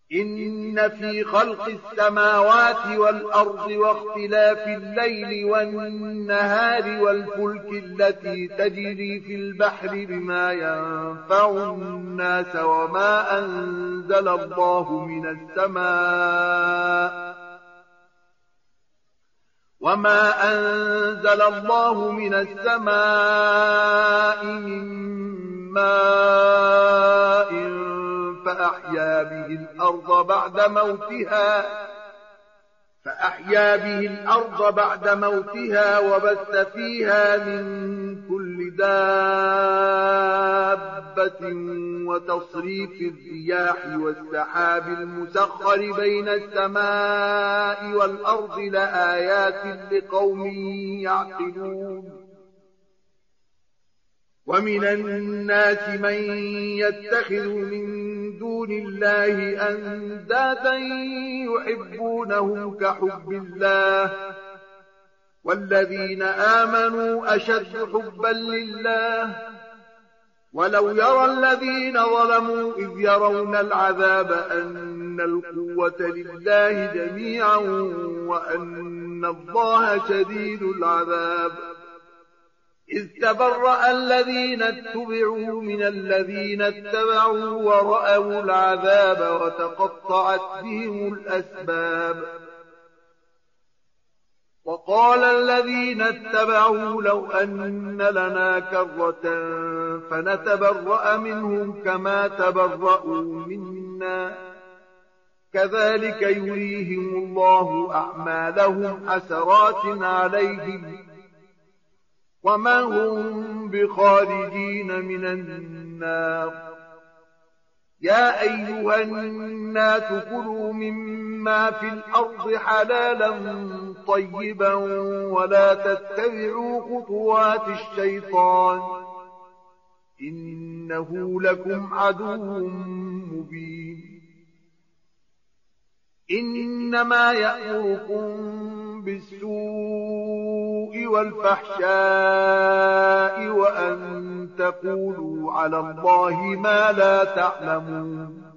إن في خلق السماوات والأرض واختلاف الليل والنهار والفلك التي تجري في البحر بما ينفع الناس وما أنزل الله من السماء من ماء فأحيا به الأرض بعد موتها وبث فيها من كل دابة وتصريف الرياح والسحاب المسخر بين السماء والأرض لآيات لقوم يعقلون ومن الناس من يتخذ من دون الله أندادا يحبونهم كحب الله والذين آمنوا أشد حبا لله ولو يرى الذين ظلموا إذ يرون العذاب أن القوة لله جميعا وأن الله شديد العذاب إذ تبرأ الذين اتبعوا من الذين اتبعوا ورأوا العذاب وتقطعت بهم الأسباب وقال الذين اتبعوا لو أن لنا كرة فنتبرأ منهم كما تبرأوا منا كذلك يريهم الله أعمالهم حسرات عليهم وما هم بخارجين من النار يا أيها الناس كلوا مما في الأرض حلالا طيبا ولا تتبعوا خطوات الشيطان إنه لكم عدو مبين إنما يأمركم بالسوء والفحشاء وأن تقولوا على الله ما لا تعلمون